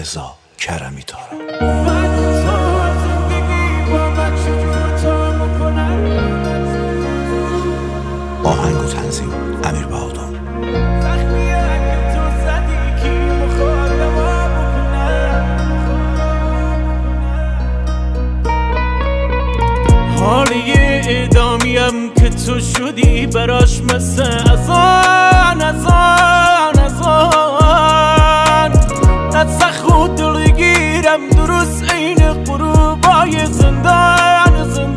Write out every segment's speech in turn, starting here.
رضا کرمی تارا. آهنگ و تنظیم امیر بهادر. حالی اعدامیم که تو شدی براش مثل ازان نتسخ و دلگیرم درست این قروبای زندان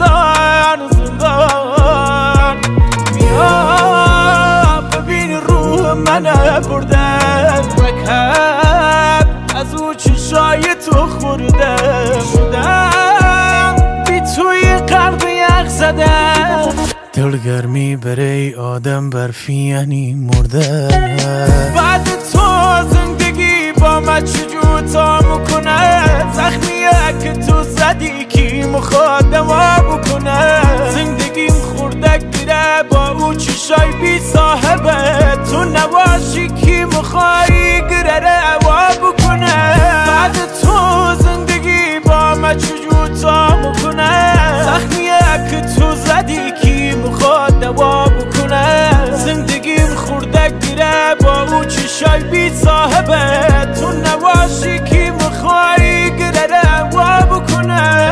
بیا ببین روح منه بردن مکب از او چشای تو خورده شدم بی توی قلب یخ زدم دلگرمی برای آدم برفی یعنی مرده بعد تو زندگی با من چجور تا میکنه زخمیه که تو زدی کی مخواد دوا بکنه زندگیم خوردک گیره با او چشای بی صاحبه تو نواشی کی مخوایی گره روا بکنه بعد تو زندگی با من چجور تا میکنه زخمیه که تو زدی کی مخواد دوا بکنه زندگیم خوردک گیره با او چشای بی صاحبه تو نواشی کی مخوایی گره روا بکنه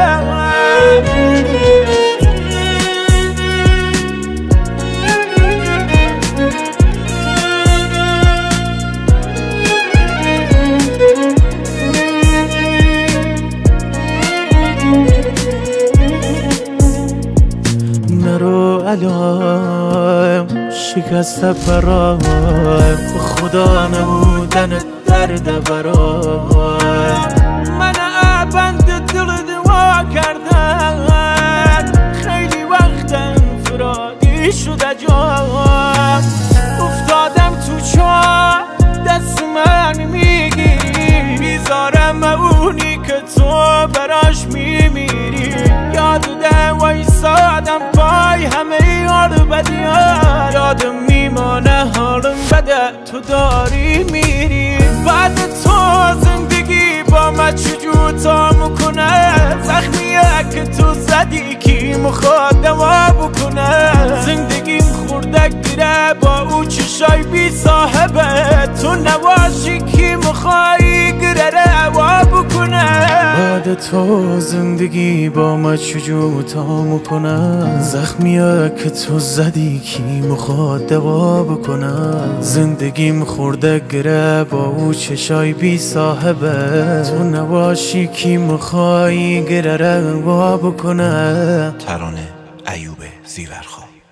نرو علام شکست پرایم خدا نبودن درد برایم من بند دل دوا کردن خیلی وقتم فرادی شده جام افتادم تو چاه دست من میگیری بیزارم اونی که تو براش میمیری یاد وایسادم پای همه یار بدیار یادم میمانه حالم بده تو داری میری بعد تو زندگی با من چجور تا میکنه زخمیه که تو زدی کی مخواد دوا بکنه زندگیم خوردک گیره با او چشای بی صاحبه تو نواشی کی مخوایی گره روا بکنه بعد تو زندگی با من چجور تا میکنه زخمیه که تو زدی کی مخواد دوا بکنه زندگیم خوردک گره با او چشای بی صاحبه تو نواشی کی مخوایی گره روا بکنه. ترانه ایوب زیورخواه.